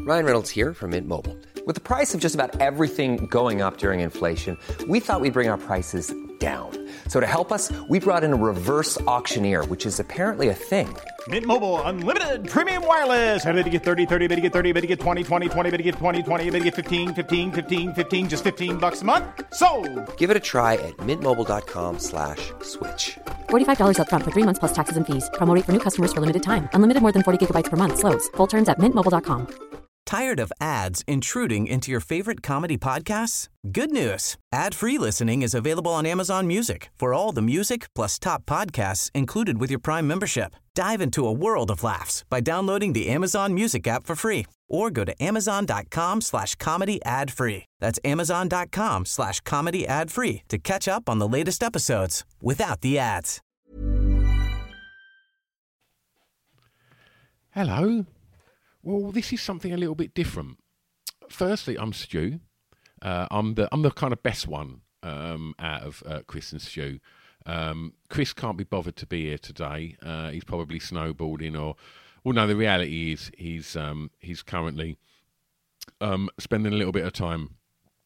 Ryan Reynolds here from Mint Mobile. With the price of just about everything going up during inflation, we thought we'd bring our prices down. So to help us, we brought in a reverse auctioneer, which is apparently a thing. Mint Mobile Unlimited Premium Wireless. How to get 30, 30, bit to get 30, bit to get 20, 20, 20, bit to get 20, 20, bit to get 15, 15, 15, 15, just $15 a month? Sold! Give it a try at mintmobile.com/switch. $45 up front for 3 months plus taxes and fees. Promo rate for new customers for limited time. Unlimited more than 40 gigabytes per month. Slows full terms at mintmobile.com. Tired of ads intruding into your favorite comedy podcasts? Good news. Ad-free listening is available on Amazon Music for all the music plus top podcasts included with your Prime membership. Dive into a world of laughs by downloading the Amazon Music app for free or go to amazon.com/comedy ad-free. That's amazon.com/comedy ad-free to catch up on the latest episodes without the ads. Hello. Well, this is something a little bit different. Firstly, I'm Stu. I'm the kind of best one out of Chris and Stu. Chris can't be bothered to be here today. He's probably snowboarding, the reality is he's currently spending a little bit of time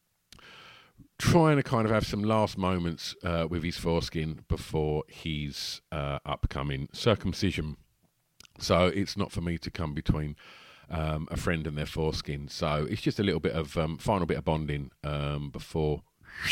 trying to kind of have some last moments with his foreskin before his upcoming circumcision. So it's not for me to come between a friend and their foreskin. So it's just a little bit of final bit of bonding before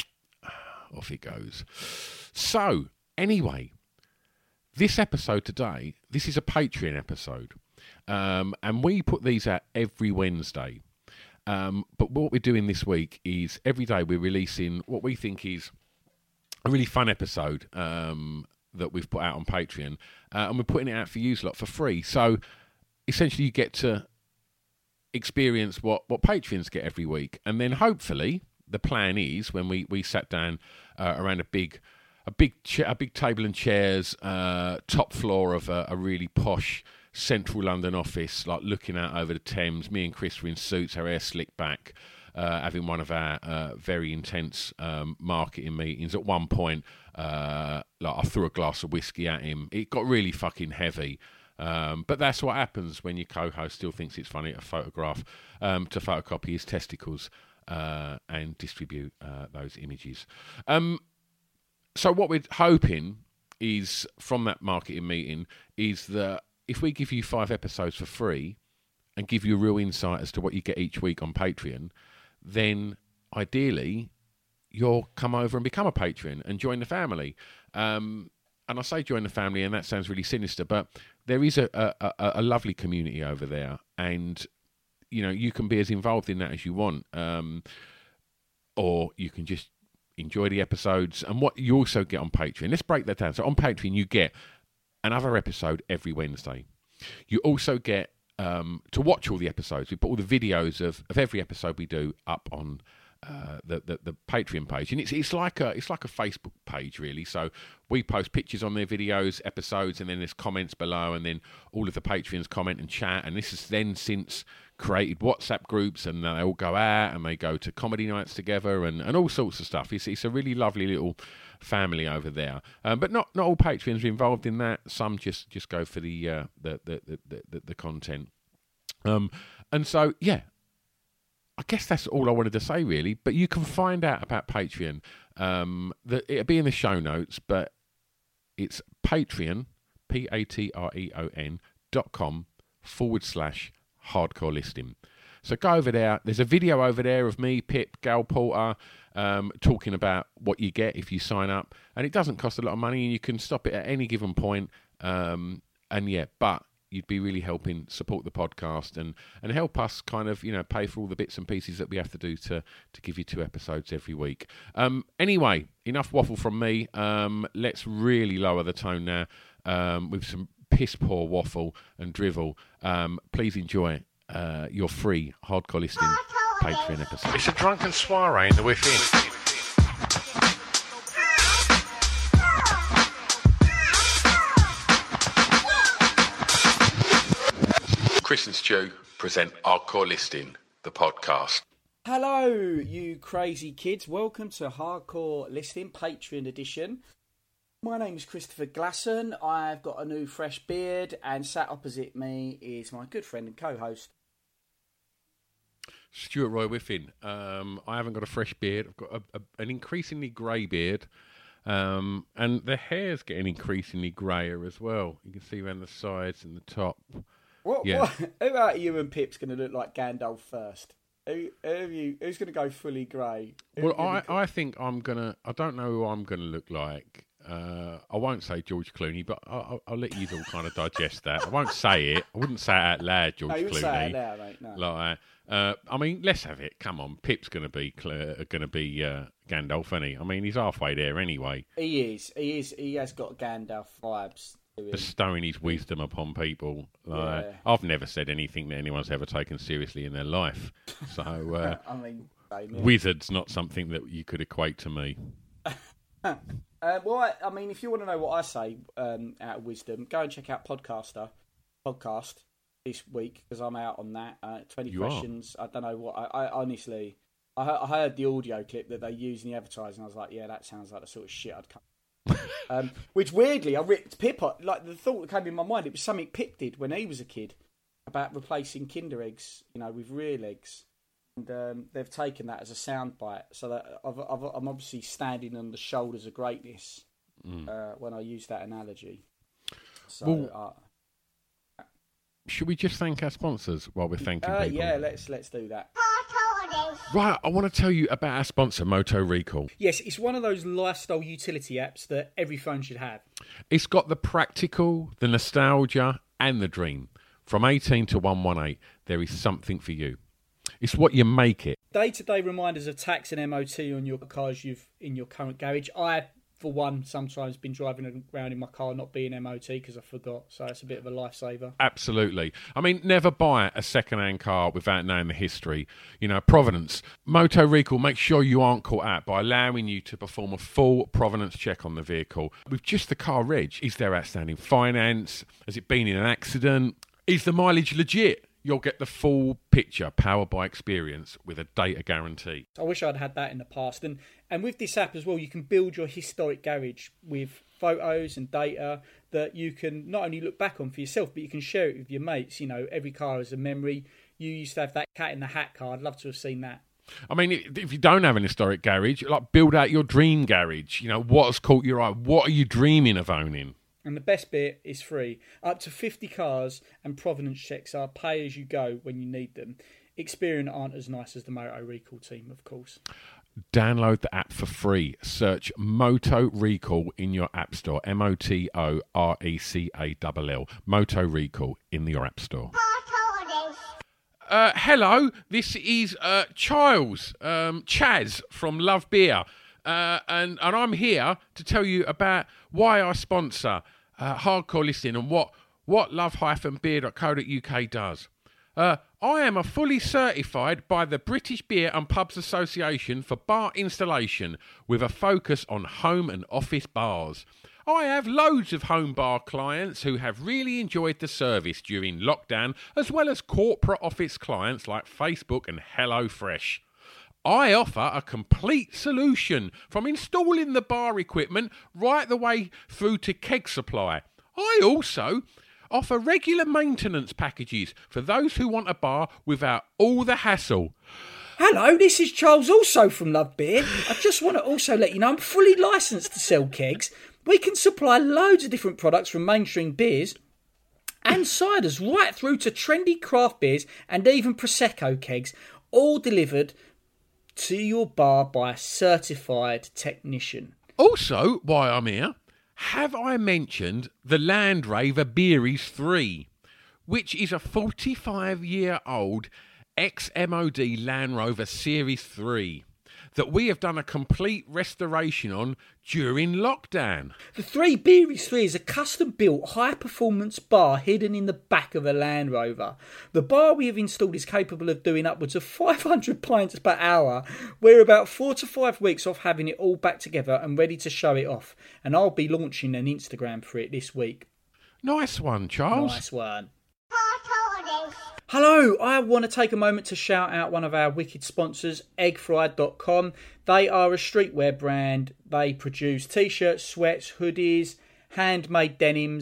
off it goes. So anyway, this episode today, this is a Patreon episode, and we put these out every Wednesday. But what we're doing this week is every day we're releasing what we think is a really fun episode that we've put out on Patreon, and we're putting it out for you lot for free. So essentially you get to experience what Patreons get every week, and then hopefully the plan is when we sat down around a big table and chairs, top floor of a really posh central London office, like looking out over the Thames. Me and Chris were in suits, our hair slicked back, having one of our very intense marketing meetings. At one point, I threw a glass of whiskey at him. It got really fucking heavy. But that's what happens when your co-host still thinks it's funny to photocopy his testicles and distribute those images. So what we're hoping is from that marketing meeting is that if we give you 5 episodes for free and give you a real insight as to what you get each week on Patreon, then ideally you'll come over and become a patron and join the family. And I say join the family, and that sounds really sinister, but there is a lovely community over there, and you can be as involved in that as you want, or you can just enjoy the episodes. And what you also get on Patreon, let's break that down. So on Patreon, you get another episode every Wednesday. You also get to watch all the episodes. We put all the videos of every episode we do up on the Patreon page, and it's like a Facebook page really. So we post pictures on their videos, episodes, and then there's comments below, and then all of the Patreons comment and chat. And this has then since created WhatsApp groups, and they all go out and they go to comedy nights together and all sorts of stuff. It's a really lovely little family over there. But not all Patreons are involved in that. Some just go for the content. And so yeah. I guess that's all I wanted to say, really. But you can find out about Patreon. It'll be in the show notes, but it's Patreon, patreon.com/hardcore listing. So go over there. There's a video over there of me, Pip, Gal Porter, talking about what you get if you sign up. And it doesn't cost a lot of money, and you can stop it at any given point. But you'd be really helping support the podcast and help us kind of, pay for all the bits and pieces that we have to do to give you 2 episodes every week. Anyway, enough waffle from me. Let's really lower the tone now with some piss poor waffle and drivel. Please enjoy your free Hardcore Listing Patreon episode. It's a drunken soiree in the within. Chris and Stu present Hardcore Listing, the podcast. Hello, you crazy kids. Welcome to Hardcore Listing, Patreon edition. My name is Christopher Glasson. I've got a new fresh beard, and sat opposite me is my good friend and co-host. Stuart Roy Whiffin. I haven't got a fresh beard. I've got an increasingly grey beard. And the hair's getting increasingly greyer as well. You can see around the sides and the top. Who out you and Pip's going to look like Gandalf first? Who's going to go fully grey? I think I'm going to... I don't know who I'm going to look like. I won't say George Clooney, but I'll let you all kind of digest that. I won't say it. I wouldn't say it out loud, George Clooney. Say it out loud, mate. No. Like I mean, let's have it. Come on, Pip's going to be Gandalf, isn't he? I mean, he's halfway there anyway. He is. He has got Gandalf vibes. Bestowing his wisdom upon people. I've never said anything that anyone's ever taken seriously in their life. So, I mean, wizard's not something that you could equate to me. Well, I mean, if you want to know what I say out of wisdom, go and check out podcast this week because I'm out on that. 20 you questions. Are. I don't know what. I honestly, I heard the audio clip that they use in the advertising. I was like, yeah, that sounds like the sort of shit I'd come. Which weirdly, I ripped Pip up. Like the thought that came in my mind, it was something Pip did when he was a kid about replacing Kinder eggs, with real eggs. And they've taken that as a soundbite, so that I'm obviously standing on the shoulders of greatness when I use that analogy. So, should we just thank our sponsors while we're thanking people? Yeah, let's do that. Right, I want to tell you about our sponsor, Moto Recall. Yes, it's one of those lifestyle utility apps that every phone should have. It's got the practical, the nostalgia, and the dream. From 18 to 118, there is something for you. It's what you make it. Day-to-day reminders of tax and MOT on your cars you've in your current garage. I, for one, sometimes been driving around in my car not being MOT because I forgot. So it's a bit of a lifesaver. Absolutely. I mean, never buy a second-hand car without knowing the history. Provenance. Moto Recall makes sure you aren't caught out by allowing you to perform a full provenance check on the vehicle. With just the car reg, is there outstanding finance? Has it been in an accident? Is the mileage legit? You'll get the full picture, powered by experience, with a data guarantee. I wish I'd had that in the past. And with this app as well, you can build your historic garage with photos and data that you can not only look back on for yourself, but you can share it with your mates. Every car has a memory. You used to have that cat in the hat car. I'd love to have seen that. I mean, if you don't have an historic garage, build out your dream garage. What has caught your eye? What are you dreaming of owning? And the best bit is free. Up to 50 cars and provenance checks are pay as you go when you need them. Experian aren't as nice as the Moto Recall team, of course. Download the app for free. Search Moto Recall in your app store. MOTORECALL. Moto Recall in your app store. Hello, this is Charles, Chaz from Love Beer. And I'm here to tell you about why I sponsor Hardcore Listening and what love-beer.co.uk does. I am a fully certified by the British Beer and Pubs Association for bar installation with a focus on home and office bars. I have loads of home bar clients who have really enjoyed the service during lockdown, as well as corporate office clients like Facebook and HelloFresh. I offer a complete solution from installing the bar equipment right the way through to keg supply. I also offer regular maintenance packages for those who want a bar without all the hassle. Hello, this is Charles, also from Love Beer. I just want to also let you know I'm fully licensed to sell kegs. We can supply loads of different products from mainstream beers and ciders right through to trendy craft beers and even Prosecco kegs, all delivered to your bar by a certified technician. Also, while I'm here, have I mentioned the Land Rover Beeries 3, which is a 45-year-old ex-MOD Land Rover Series 3 that we have done a complete restoration on during lockdown. The 3 Beeries 3 is a custom-built high-performance bar hidden in the back of a Land Rover. The bar we have installed is capable of doing upwards of 500 pints per hour. We're about 4 to 5 weeks off having it all back together and ready to show it off. And I'll be launching an Instagram for it this week. Nice one, Charles. Nice one. Hello, I want to take a moment to shout out one of our wicked sponsors, eggfried.com. They are a streetwear brand. They produce t-shirts, sweats, hoodies, handmade denims.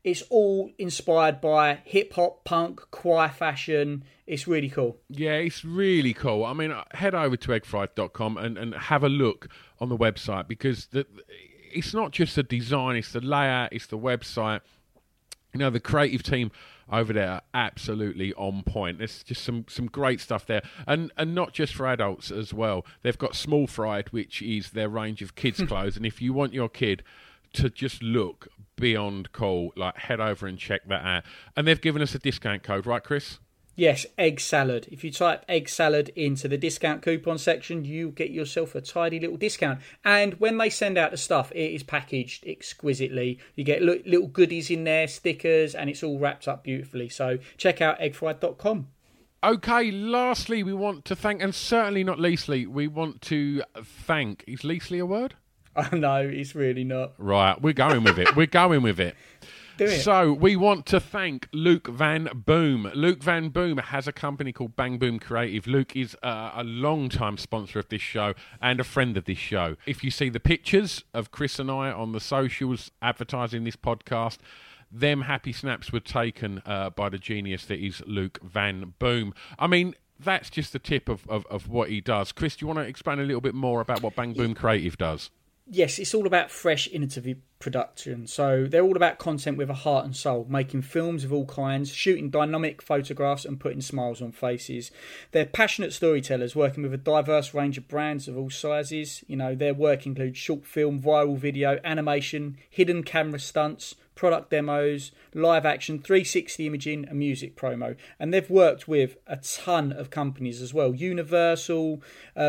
it's all inspired by hip hop, punk, choir fashion. It's really cool. Yeah, it's really cool. I mean, head over to eggfried.com and have a look on the website, because it's not just the design, it's the layout, it's the website. You know, the creative team over there are absolutely on point. There's just some great stuff there. And not just for adults as well. They've got Small Fried, which is their range of kids' clothes. And if you want your kid to just look beyond cool, like, head over and check that out. And they've given us a discount code, right, Chris? Yes, egg salad. If you type egg salad into the discount coupon section, you get yourself a tidy little discount. And when they send out the stuff, it is packaged exquisitely. You get little goodies in there, stickers, and it's all wrapped up beautifully. So check out eggfried.com. Okay, lastly, we want to thank, and certainly not leastly, we want to thank... Is leastly a word? Oh, no, it's really not. Right, we're going with it. We're going with it. Do it. So we want to thank Luke Van Boom. Luke Van Boom has a company called Bang Boom Creative. Luke is a long-time sponsor of this show and a friend of this show. If you see the pictures of Chris and I on the socials advertising this podcast, them happy snaps were taken by the genius that is Luke Van Boom. I mean, that's just the tip of what he does. Chris, do you want to explain a little bit more about what Bang Boom Creative does? Yes, it's all about fresh, innovative production. So they're all about content with a heart and soul, making films of all kinds, shooting dynamic photographs and putting smiles on faces. They're passionate storytellers working with a diverse range of brands of all sizes. You know, their work includes short film, viral video, animation, hidden camera stunts, product demos, live action, 360 imaging and music promo. And they've worked with a ton of companies as well. Universal,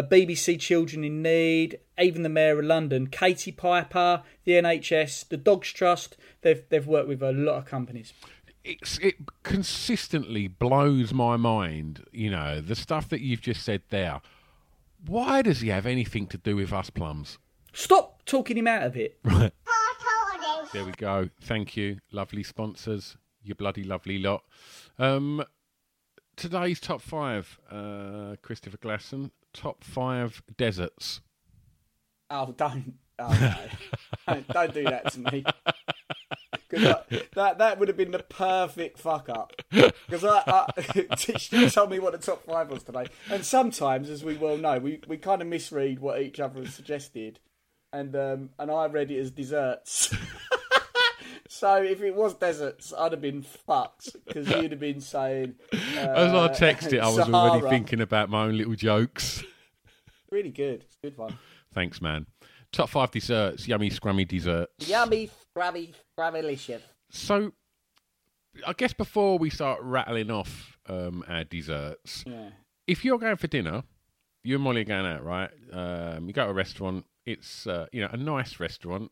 BBC Children in Need, even the Mayor of London, Katie Piper, the NHS, the Dogs Trust. They've worked with a lot of companies. It consistently blows my mind, you know, the stuff that you've just said there. Why does he have anything to do with us plums? Stop talking him out of it. Right. There we go. Thank you. Lovely sponsors. You bloody lovely lot. Today's top 5, Christopher Glasson. Top 5 deserts. Oh, don't. Oh, no. Don't do that to me. Because that would have been the perfect fuck up. Because she told me what the top 5 was today. And sometimes, as we well know, we kind of misread what each other has suggested. And I read it as desserts. So if it was deserts, I'd have been fucked, because you'd have been saying... as I texted, I was Sahara. already thinking about my own little jokes. Really good. It's a good one. Thanks, man. Top 5 desserts, yummy, scrummy desserts. Yummy, scrummy-licious. So, I guess before we start rattling off our desserts, Yeah. if you're going for dinner, you and Molly are going out, right? You go to a restaurant, it's a nice restaurant.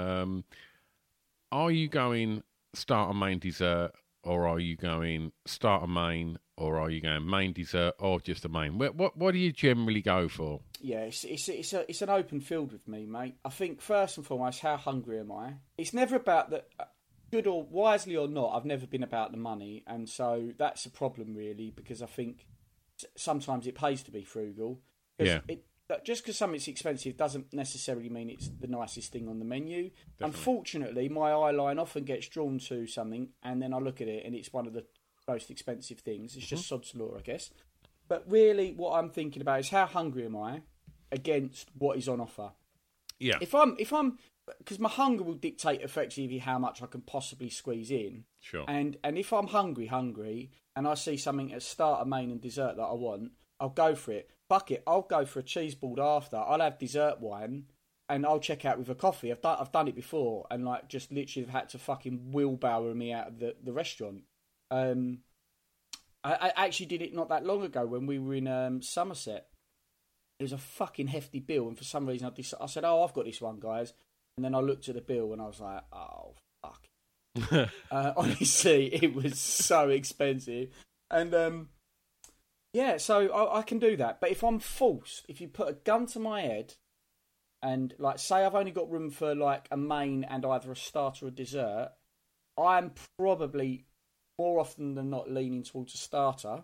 Are you going start a main dessert, or are you going start a main, or are you going main dessert, or just a main? What do you generally go for? Yeah, it's an open field with me, mate. I think first and foremost, how hungry am I? It's never about the good or wisely or not. I've never been about the money, and so that's a problem really, because I think sometimes it pays to be frugal. Yeah. Just because something's expensive doesn't necessarily mean it's the nicest thing on the menu. Definitely. Unfortunately, my eye line often gets drawn to something, and then I look at it, and it's one of the most expensive things. It's just sod's law, I guess. But really, what I'm thinking about is how hungry am I against what is on offer. Yeah. If I'm, because my hunger will dictate effectively how much I can possibly squeeze in. Sure. And if I'm hungry, and I see something at starter, main, and dessert that I want, I'll go for it. Fuck it, I'll go for a cheese board after. I'll have dessert wine, and I'll check out with a coffee. I've done it before, and like just literally have had to fucking wheelbarrow me out of the restaurant. I actually did it not that long ago when we were in Somerset. It was a fucking hefty bill, and for some reason I said, "Oh, I've got this one, guys." And then I looked at the bill, and I was like, "Oh, fuck." Honestly, it was so expensive, and yeah, so I can do that. But if I'm forced, if you put a gun to my head, and like say I've only got room for like a main and either a starter or a dessert, I'm probably more often than not leaning towards a starter.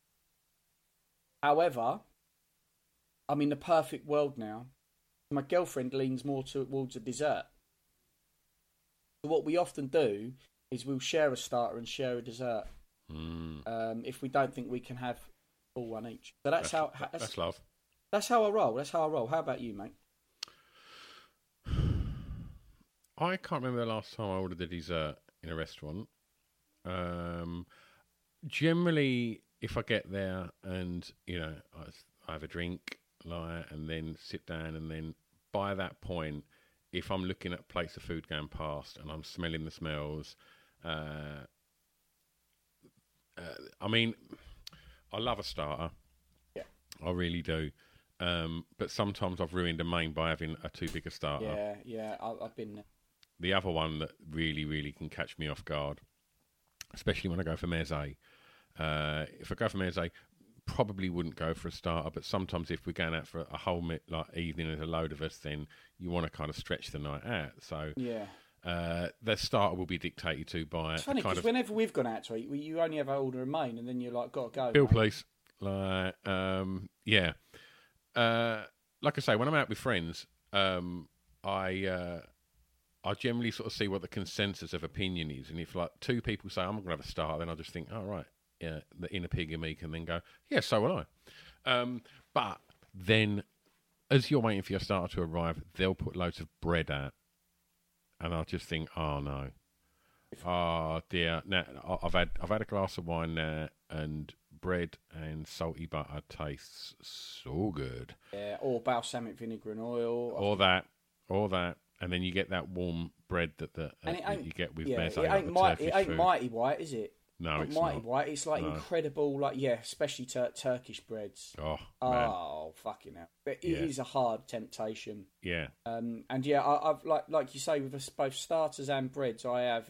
However, I'm in the perfect world now. My girlfriend leans more towards a dessert. So what we often do is we'll share a starter and share a dessert. If we don't think we can have all one each. So that's love. That's how I roll. How about you, mate? I can't remember the last time I ordered a dessert in a restaurant. Generally, if I get there and I have a drink, and then sit down, and then by that point, if I'm looking at plates of food going past and I'm smelling the smells, I mean, I love a starter. Yeah, I really do. But sometimes I've ruined a main by having a too big a starter. Yeah, I've been there. The other one that really, really can catch me off guard, especially when I go for meze. If I go for meze, probably wouldn't go for a starter, but sometimes if we're going out for a whole evening and there's a load of us, then you want to kind of stretch the night out. So yeah. The starter will be dictated to by... It's funny, because whenever we've gone out to eat, you only ever order a main, and then you're like, got to go. Bill, please. Yeah. Like I say, when I'm out with friends, I generally sort of see what the consensus of opinion is. And if like two people say, I'm going to have a starter, then I just think, oh, right, yeah, the inner pig in me can then go, yeah, so will I. But then as you're waiting for your starter to arrive, they'll put loads of bread out. And I'll just think, oh no, oh dear. Now I've had a glass of wine now, and bread and salty butter tastes so good. Yeah, or balsamic vinegar and oil, or that, and then you get that warm bread that you get with meze. It ain't mighty white, is it? No, it's mighty not. white. It's like incredible, especially Turkish breads. Oh, man. Fucking hell! But it is a hard temptation. Yeah. And yeah, I've like you say, with both starters and breads, I have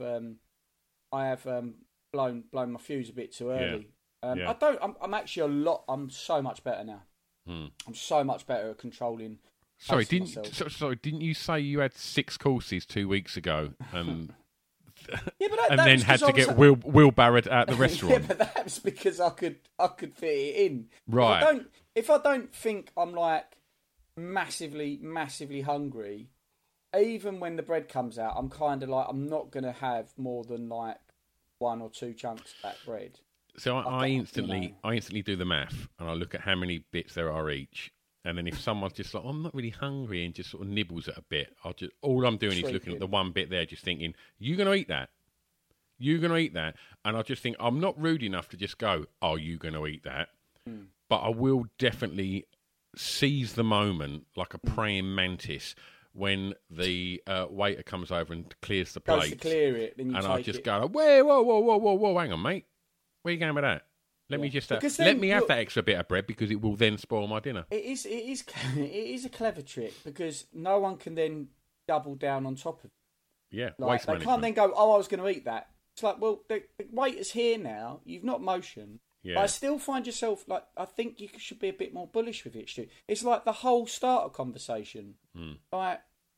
blown my fuse a bit too early. Yeah. I'm so much better now. I'm so much better at controlling. Sorry, didn't you say you had 6 courses 2 weeks ago? Yeah, but and then had to get wheelbarrowed at the restaurant. Yeah, but that was because I could fit it in. Right. If I don't think I'm like massively hungry, even when the bread comes out, I'm kind of like, I'm not going to have more than like 1 or 2 chunks of that bread. So I instantly do the math, and I look at how many bits there are each. And then if someone's just like, I'm not really hungry, and just sort of nibbles at a bit, all I'm doing is looking at the one bit there, just thinking, you're going to eat that? You're going to eat that? And I just think, I'm not rude enough to just go, oh, you going to eat that? But I will definitely seize the moment like a praying mantis when the waiter comes over and clears the plate. Goes to clear it, then you and take I just it. go, whoa, hang on, mate. Where are you going with that? Let me just have that extra bit of bread, because it will then spoil my dinner. It is a clever trick, because no one can then double down on top of it. Yeah, waste management. They can't then go, oh, I was going to eat that. It's like, well, the waiter's here now. You've not motioned. Yeah. But I still find yourself, like, I think you should be a bit more bullish with it, Stu. It's like the whole starter conversation. Like,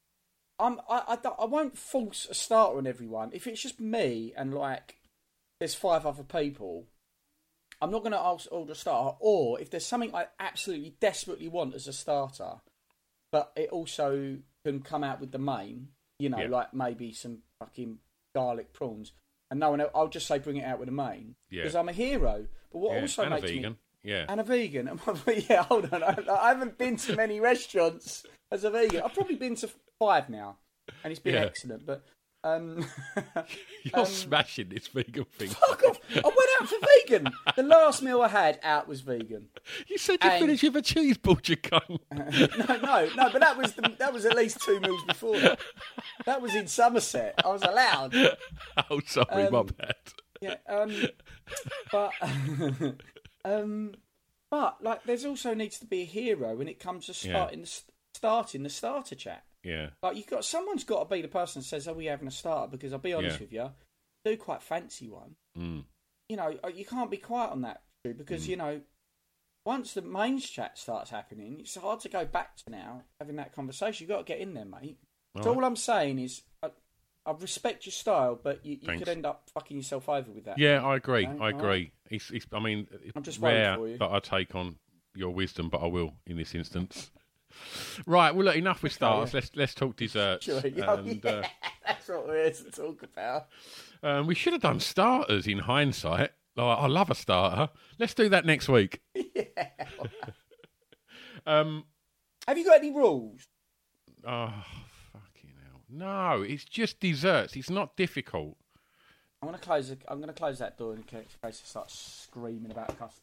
I won't force a starter on everyone. If it's just me and, like, there's 5 other people, I'm not going to order a starter. Or if there's something I absolutely desperately want as a starter, but it also can come out with the main, like maybe some fucking garlic prawns, and no one else, I'll just say bring it out with a main, because I'm a hero. But what also makes vegan. Me... And a vegan. Yeah, hold on. I haven't been to many restaurants as a vegan. I've probably been to 5 now, and it's been excellent, but... You're smashing this vegan thing. Fuck off! I went out for vegan. The last meal I had out was vegan. You said you finished with a cheese ball, you cunt. No, but that was at least 2 meals before that. That was in Somerset. I was allowed. Oh, sorry, my bad. Yeah, but like, there's also needs to be a hero when it comes to starting the starter chat. Yeah. Like, someone's got to be the person that says, "Are we having a starter?" Because I'll be honest with you, I do quite fancy one. You can't be quiet on that, because once the mains chat starts happening, it's hard to go back to now having that conversation. You've got to get in there, mate. All I'm saying is, I respect your style, but you could end up fucking yourself over with that. Yeah, I agree. I agree. It's I'm just rare for you. that I take on your wisdom, but I will in this instance. Right, well, look, enough with starters. Let's talk desserts. Sure. That's what we're here to talk about. We should have done starters in hindsight. Like, I love a starter. Let's do that next week. Yeah. Have you got any rules? Oh, fucking hell. No, it's just desserts. It's not difficult. I'm gonna close that door in case I start screaming about custard.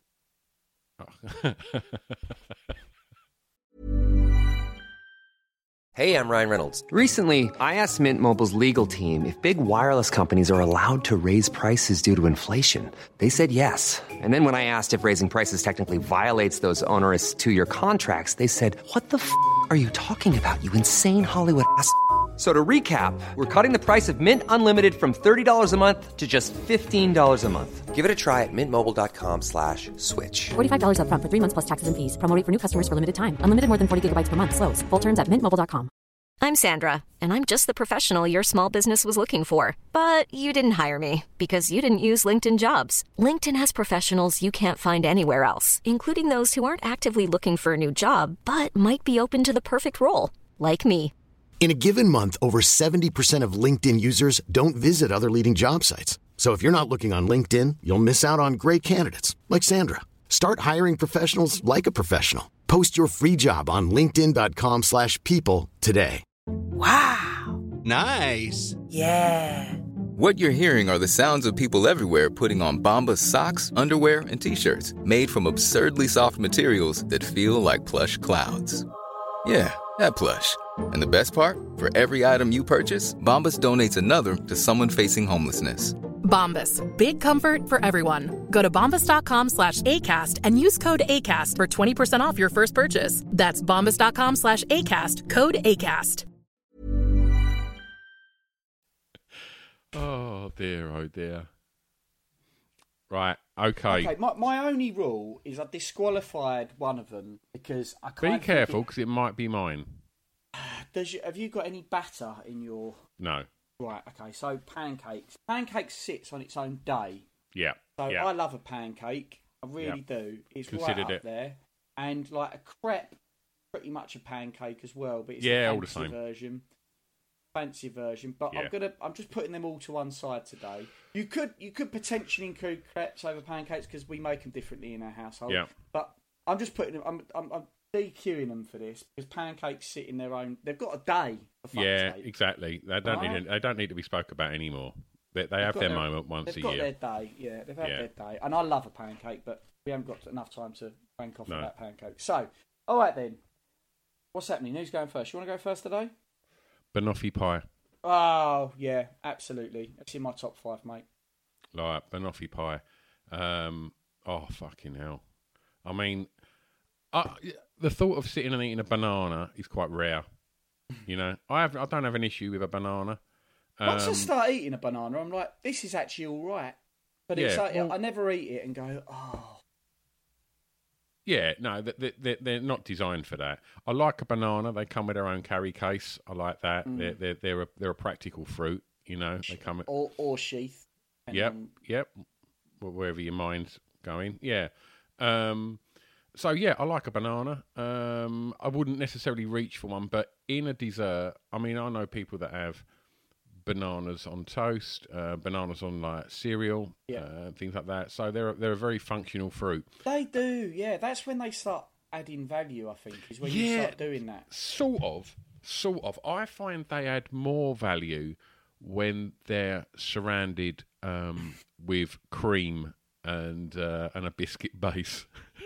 Hey, I'm Ryan Reynolds. Recently, I asked Mint Mobile's legal team if big wireless companies are allowed to raise prices due to inflation. They said yes. And then when I asked if raising prices technically violates those onerous 2-year contracts, they said, "What the f*** are you talking about, you insane Hollywood ass?" So to recap, we're cutting the price of Mint Unlimited from $30 a month to just $15 a month. Give it a try at mintmobile.com/switch. $45 up front for 3 months plus taxes and fees. Promo rate for new customers for limited time. Unlimited more than 40 gigabytes per month. Slows full terms at mintmobile.com. I'm Sandra, and I'm just the professional your small business was looking for. But you didn't hire me because you didn't use LinkedIn Jobs. LinkedIn has professionals you can't find anywhere else, including those who aren't actively looking for a new job, but might be open to the perfect role, like me. In a given month, over 70% of LinkedIn users don't visit other leading job sites. So if you're not looking on LinkedIn, you'll miss out on great candidates like Sandra. Start hiring professionals like a professional. Post your free job on linkedin.com/people today. Wow. Nice. Yeah. What you're hearing are the sounds of people everywhere putting on Bombas socks, underwear, and T-shirts made from absurdly soft materials that feel like plush clouds. Yeah, that plush. And the best part? For every item you purchase, Bombas donates another to someone facing homelessness. Bombas. Big comfort for everyone. Go to bombas.com/ACAST and use code ACAST for 20% off your first purchase. That's bombas.com/ACAST. Code ACAST. Oh, dear. Right, okay. Okay, my only rule is I disqualified one of them because I can't... Be careful, because it might be mine. Have you got any batter in your... No. Right, okay, so pancakes. Pancakes sits on its own day. Yeah. So yeah. I love a pancake. I really do. It's Considered right up there. And like a crepe, pretty much a pancake as well, but it's all the fancy same. Fancy version. But I'm just putting them all to one side today. You could potentially include crepes over pancakes because we make them differently in our household. Yeah. But I'm just putting them. I'm DQing them for this because pancakes sit in their own. They've got a day. For fuck's sake. Exactly. They don't need to be spoke about anymore. They have their moment once a year. They've got their day. Yeah, they've had their day. And I love a pancake, but we haven't got enough time to crank off about pancakes. So, all right then. What's happening? Who's going first? You want to go first today? Banoffee pie. Oh, yeah, absolutely. That's in my top 5, mate. Like, banoffee pie. Oh, fucking hell. I mean, the thought of sitting and eating a banana is quite rare. You know? I don't have an issue with a banana. Once I start eating a banana, I'm like, this is actually all right. But it's like, I never eat it and go, oh. Yeah, no, they're not designed for that. I like a banana. They come with their own carry case. I like that. They're a practical fruit. You know, they come or sheath. Yep. Wherever your mind's going. Yeah. So yeah, I like a banana. I wouldn't necessarily reach for one, but in a dessert, I mean, I know people that have bananas on toast, bananas on like cereal, things like that. So they're a very functional fruit. They do, yeah. That's when they start adding value, I think, is when you start doing that. Sort of. I find they add more value when they're surrounded with cream and a biscuit base.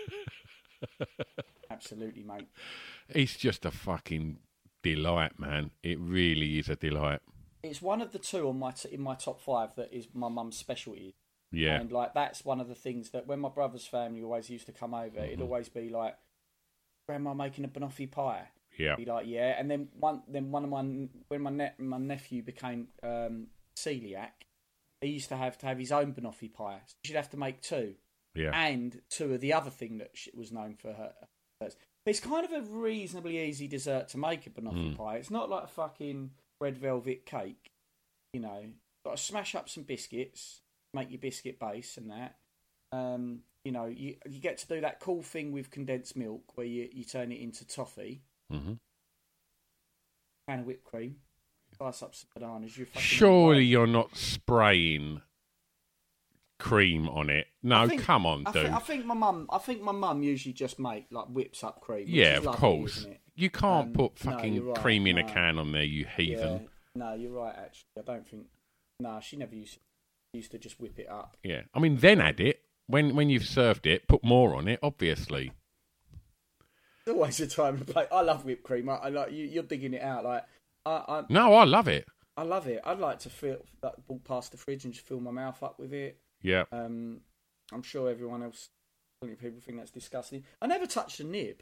Absolutely, mate. It's just a fucking delight, man. It really is a delight. It's one of the two on in my top 5 that is my mum's specialty. Yeah. And like that's one of the things that when my brother's family always used to come over, it'd always be like, "Grandma making a banoffee pie." Yeah. Be like, yeah. And then one of my nephew became celiac, he used to have his own banoffee pie. So she'd have to make 2. Yeah. And 2 of the other thing that was known for her. It's kind of a reasonably easy dessert to make, a banoffee pie. It's not like a fucking red velvet cake, you know. Got to smash up some biscuits, make your biscuit base and that. You know, you get to do that cool thing with condensed milk where you turn it into toffee. Mm-hmm. Can of whipped cream. Slice up some bananas. Surely you're not spraying cream on it. No, come on, dude. I think my mum usually just whips up cream. Yeah, of lovely, course. Isn't it? You can't put fucking right, cream in a can on there, you heathen. Yeah, no, you're right. Actually, I don't think. No, she never used to just whip it up. Yeah, I mean, then add it when you've served it. Put more on it, obviously. There's always a time and place. I love whipped cream. I like you're digging it out. No, I love it. I love it. I'd like to walk past the fridge and just fill my mouth up with it. Yeah. I'm sure everyone else, plenty of people think that's disgusting. I never touched a nib.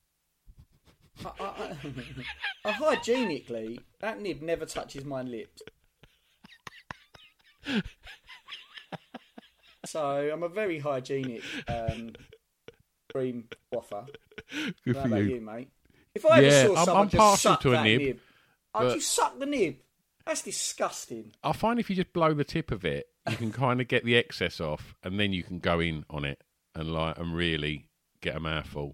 Hygienically, that nib never touches my lips. So I'm a very hygienic cream quaffer. Good How for about you. you, mate? If I ever saw someone I'm just partial suck to a that nib. I'd you suck the nib? That's disgusting. I find if you just blow the tip of it, you can kind of get the excess off, and then you can go in on it and really get a mouthful.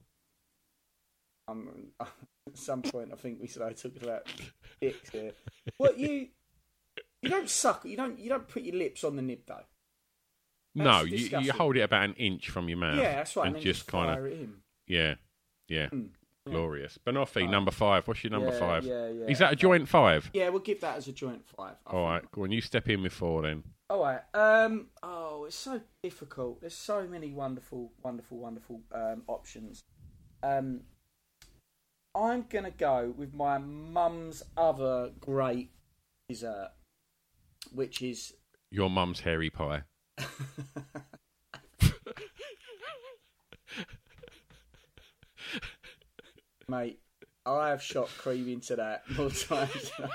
At some point, I think we said I took about dicks here. What you don't suck? You don't put your lips on the nib though. No, you hold it about an inch from your mouth. Yeah, that's right. And just kind of yeah. Glorious. Banoffee, number 5. What's your number 5? Yeah. Is that a joint 5? Yeah, we'll give that as a joint 5. All right, go on. You step in with 4 then. All right. It's so difficult. There's so many wonderful options. I'm gonna go with my mum's other great dessert, which is your mum's hairy pie. Mate, I have shot cream into that more times than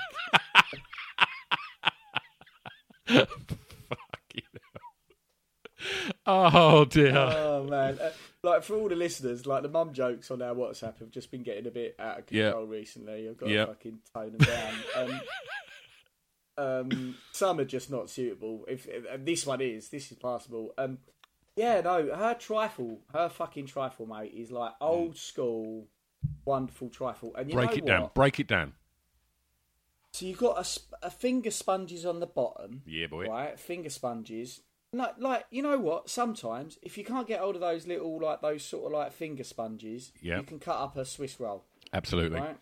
Fucking hell. Oh dear. Oh man. For all the listeners, the mum jokes on our WhatsApp have just been getting a bit out of control recently. I've got to fucking tone them down. Some are just not suitable. If this is passable. Her fucking trifle, mate, is old school, wonderful trifle. And break it down. So you've got a finger sponges on the bottom. Yeah, boy. Right, finger sponges. You know what? Sometimes if you can't get hold of those little those sort of finger sponges, you can cut up a Swiss roll. Absolutely. Right.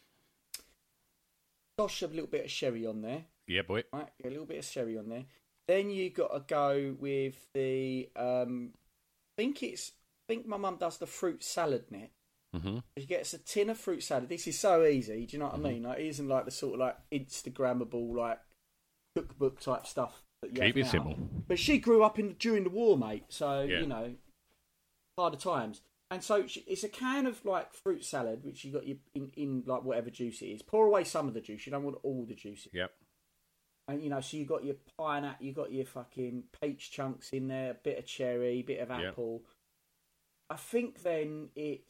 Dosh a little bit of sherry on there. Yeah, boy. Right, a little bit of sherry on there. Then you got to go with the. I think my mum does the fruit salad net. Mm-hmm. She gets a tin of fruit salad. This is so easy. Do you know what I mean? It isn't the sort of Instagrammable cookbook type stuff. Keep it simple. But she grew up during the war, mate. So harder times. And so it's a can of fruit salad, which you got in whatever juice it is. Pour away some of the juice. You don't want all the juice. Yep. And so you got your pineapple, you got your fucking peach chunks in there, a bit of cherry, a bit of apple. Yep. I think then it's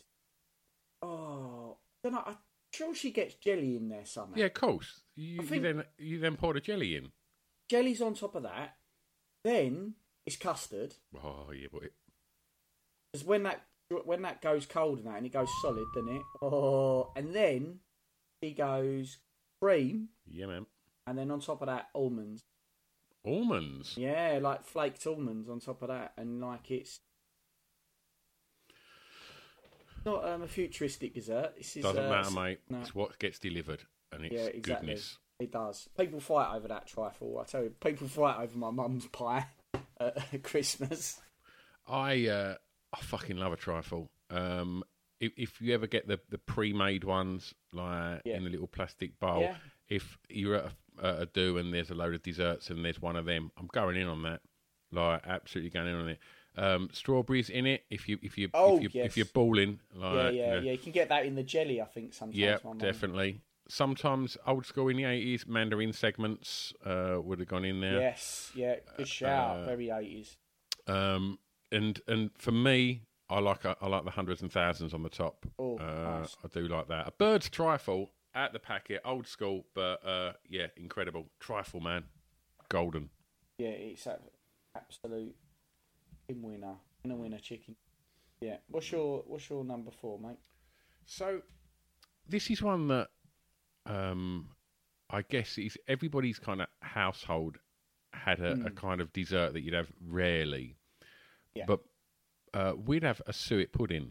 I'm sure she gets jelly in there somehow. Yeah, of course. You then pour the jelly in. Jelly's on top of that. Then it's custard. Oh yeah, boy. Because when that goes cold and it goes solid, doesn't it? Oh, and then she goes cream. Yeah, man. And then on top of that, almonds. Almonds? Yeah, flaked almonds on top of that. And it's not a futuristic dessert. This is, doesn't matter, mate. No. It's what gets delivered. And it's goodness. It does. People fight over that trifle. I tell you, people fight over my mum's pie at Christmas. I fucking love a trifle. If you ever get the pre-made ones, in a little plastic bowl, if you're at a do and there's a load of desserts and there's one of them, I'm going in on that. Absolutely going in on it. Strawberries in it if you're balling. You can get that in the jelly, I think sometimes. Yeah, definitely. Sometimes old school in the 80s, mandarin segments would have gone in there. Yes, yeah, good shout, very 80s. And for me, I like the hundreds and thousands on the top. Oh, nice. I do like that. A bird's trifle out the packet, old school, but incredible trifle, man, golden. Yeah, it's absolute winner chicken. Yeah. What's your number 4, mate? So, this is one that I guess is everybody's kind of household had a kind of dessert that you'd have rarely. Yeah. But we'd have a suet pudding.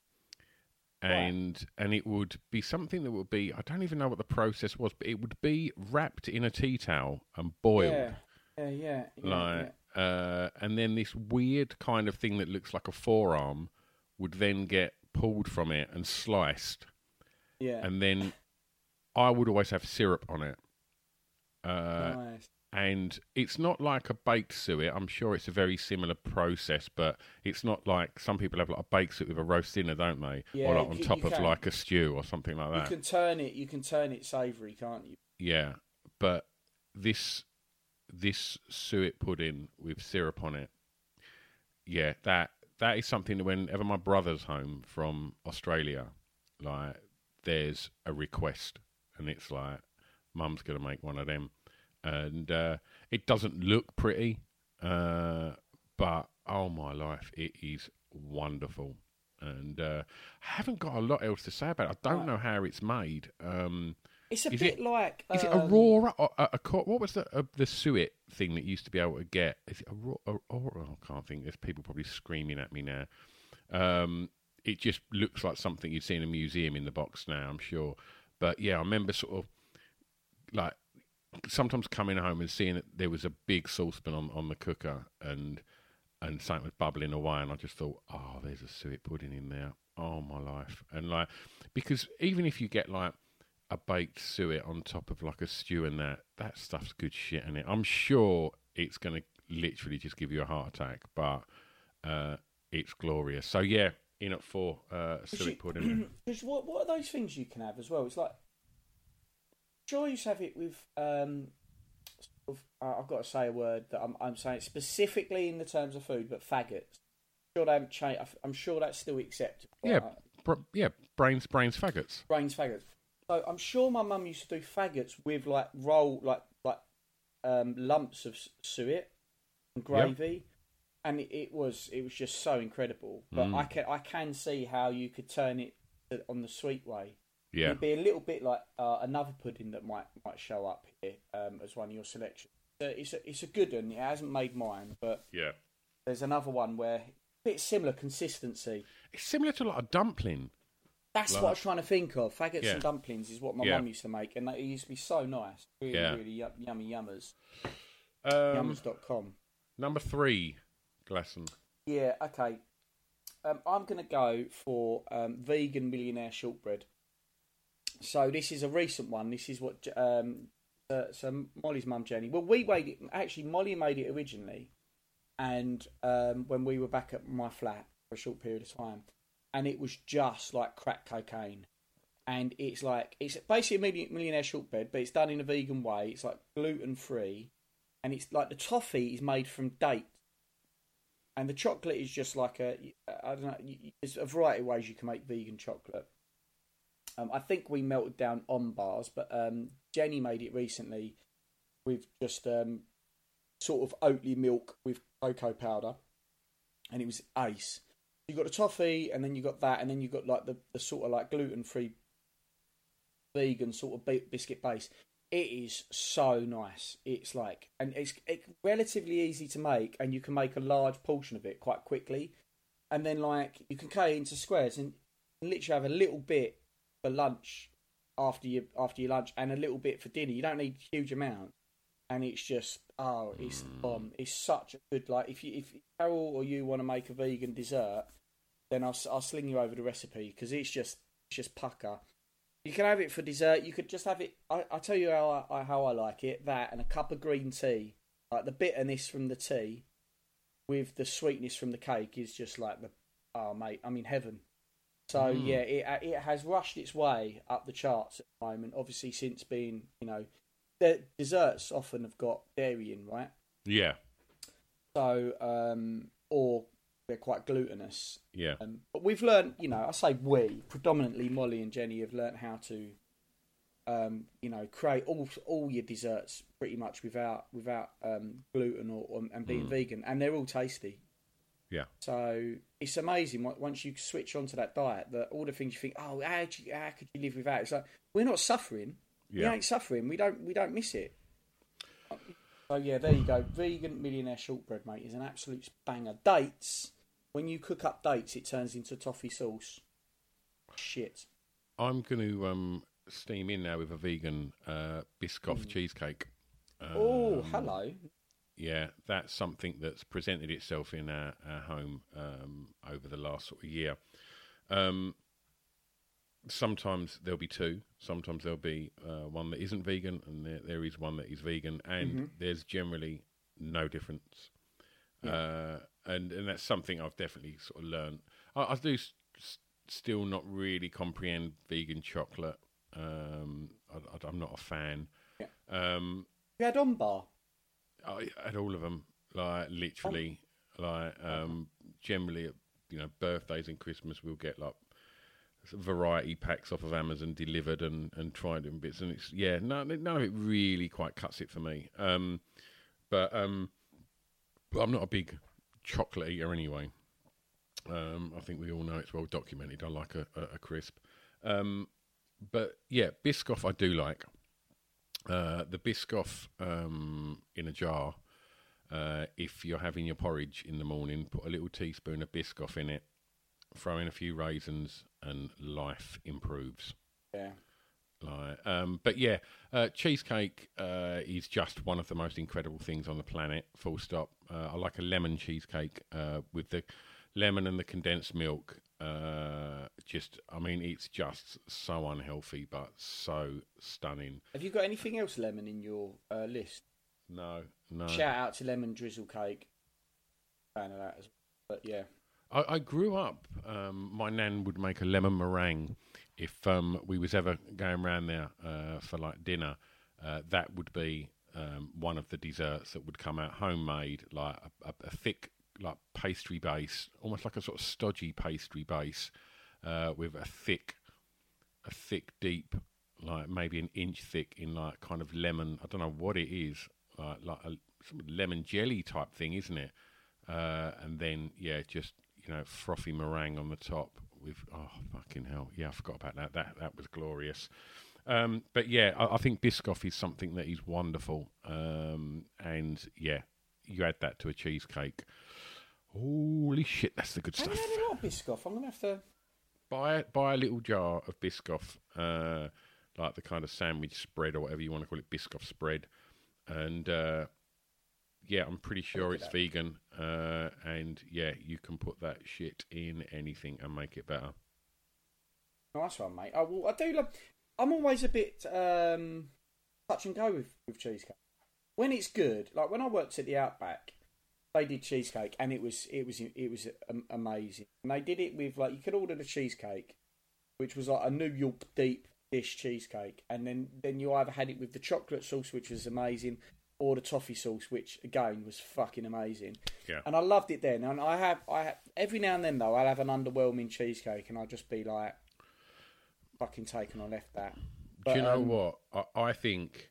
And it would be something that would be, I don't even know what the process was, but it would be wrapped in a tea towel and boiled. Yeah. And then this weird kind of thing that looks like a forearm would then get pulled from it and sliced. Yeah. And then I would always have syrup on it. Nice. And it's not like a baked suet. I'm sure it's a very similar process, but it's not like some people have like a baked suet with a roast dinner, don't they? Yeah, or like on top you of can. like a stew or something like that. You can turn it savoury, can't you? Yeah, but this suet pudding with syrup on it, yeah, that is something that whenever my brother's home from Australia, like there's a request, and it's like, Mum's gonna make one of them. And it doesn't look pretty, but oh my life, it is wonderful. And I haven't got a lot else to say about it. I don't know how it's made. It's a bit like... Is it Aurora? Or what was the suet thing that you used to be able to get? Is it Aurora? I can't think. There's people probably screaming at me now. It just looks like something you'd see in a museum in the box now, I'm sure. But yeah, I remember sort of like... sometimes coming home and seeing that there was a big saucepan on the cooker and something was bubbling away, and I just thought, oh, there's a suet pudding in there. Oh my life. And like, because even if you get like a baked suet on top of like a stew and that stuff's good shit in it. I'm sure it's going to literally just give you a heart attack, but it's glorious. So yeah, in at 4, suet pudding. Because what are those things you can have as well? It's like, sure, you used to have it with. I've got to say a word that I'm saying specifically in the terms of food, but faggots. Sure, they haven't changed. I'm sure that's still acceptable. Yeah, brains, faggots. Brains, faggots. So I'm sure my mum used to do faggots with like lumps of suet and gravy, and it was just so incredible. But I can see how you could turn it on the sweet way. Yeah, it'd be a little bit like another pudding that might show up here as one of your selections. It's a good one. It hasn't made mine, but yeah, there's another one where a bit similar consistency. It's similar to like a dumpling. That's what I was trying to think of. Faggots and dumplings is what my mum used to make, and they used to be so nice. Really yummy yummers. Yummers.com. Number 3, Glasson. Yeah, okay. I'm going to go for vegan millionaire shortbread. So this is a recent one. This is what so Molly's mum Jenny. Well, we made it. Actually, Molly made it originally, and when we were back at my flat for a short period of time, and it was just like crack cocaine. And it's basically a millionaire shortbread, but it's done in a vegan way. It's like gluten free, and it's like the toffee is made from dates, and the chocolate is just like I don't know. There's a variety of ways you can make vegan chocolate. I think we melted down on bars, but Jenny made it recently with just sort of Oatly milk with cocoa powder, and it was ace. You got the toffee, and then you got that, and then you got like the sort of like gluten-free vegan sort of biscuit base. It is so nice. It's like, and it's relatively easy to make, and you can make a large portion of it quite quickly, and then like you can cut it into squares and literally have a little bit for lunch after your lunch, and a little bit for dinner. You don't need a huge amount, and it's just it's bomb. It's such a good, like if Carol or you want to make a vegan dessert, then I'll sling you over the recipe, because it's just pucker. You can have it for dessert. You could just have it. I'll tell you how I like it. That and a cup of green tea, like the bitterness from the tea, with the sweetness from the cake is just like mate. I mean heaven. So yeah, it has rushed its way up the charts at the moment. Obviously, since being the desserts often have got dairy in, right? Yeah. So or they're quite glutinous. Yeah. But we've learned, I say we, predominantly Molly and Jenny have learned how to, create all your desserts pretty much without gluten and being vegan, and they're all tasty. Yeah. So it's amazing once you switch onto that diet that all the things you think, oh, how could you live without? It's like we're not suffering. Yeah. We ain't suffering. We don't miss it. So yeah, there you go. Vegan millionaire shortbread, mate, is an absolute banger. Dates. When you cook up dates, it turns into toffee sauce. Shit. I'm going to steam in now with a vegan Biscoff cheesecake. Oh, hello. Yeah, that's something that's presented itself in our home over the last sort of year. Sometimes there'll be two. Sometimes there'll be one that isn't vegan, and there is one that is vegan, and there's generally no difference. Yeah. And that's something I've definitely sort of learned. I do still not really comprehend vegan chocolate. I'm not a fan. Yeah. You had on bar? I had all of them, like literally, generally at birthdays and Christmas we'll get like variety packs off of Amazon delivered and tried in bits, and it's none of it really quite cuts it for me. But I'm not a big chocolate eater anyway. I think we all know it's well documented. I like a crisp. But yeah, Biscoff I do like. The Biscoff in a jar, if you're having your porridge in the morning, put a little teaspoon of Biscoff in it, throw in a few raisins, and life improves. Yeah. But yeah, cheesecake is just one of the most incredible things on the planet, full stop. I like a lemon cheesecake with the lemon and the condensed milk. It's just so unhealthy, but so stunning. Have you got anything else lemon in your list? No. Shout out to lemon drizzle cake. Fan of that as well. But yeah. I grew up, my nan would make a lemon meringue. If we was ever going around there for like dinner, that would be one of the desserts that would come out homemade, like a thick like pastry base, almost like a sort of stodgy pastry base, with a thick, deep, like maybe an inch thick in like kind of lemon. I don't know what it is, like a some lemon jelly type thing, isn't it? And then just frothy meringue on the top with fucking hell, I forgot about that. That was glorious. But yeah, I think Biscoff is something that is wonderful. And yeah, you add that to a cheesecake. Holy shit, that's the good stuff. I haven't had a lot of Biscoff. I'm gonna have to buy a little jar of Biscoff, like the kind of sandwich spread or whatever you want to call it, Biscoff spread, and I'm pretty sure it's vegan, and you can put that shit in anything and make it better. Nice one, mate. I do love. I'm always a bit touch and go with cheesecake. When it's good, like when I worked at the Outback, they did cheesecake and it was amazing. And they did it with like you could order the cheesecake, which was like a New York deep dish cheesecake, and then you either had it with the chocolate sauce, which was amazing, or the toffee sauce, which again was fucking amazing. Yeah. And I loved it then. And I have every now and then though I'll have an underwhelming cheesecake and I'll just be like, fucking taken or left that. But, do you know what? I think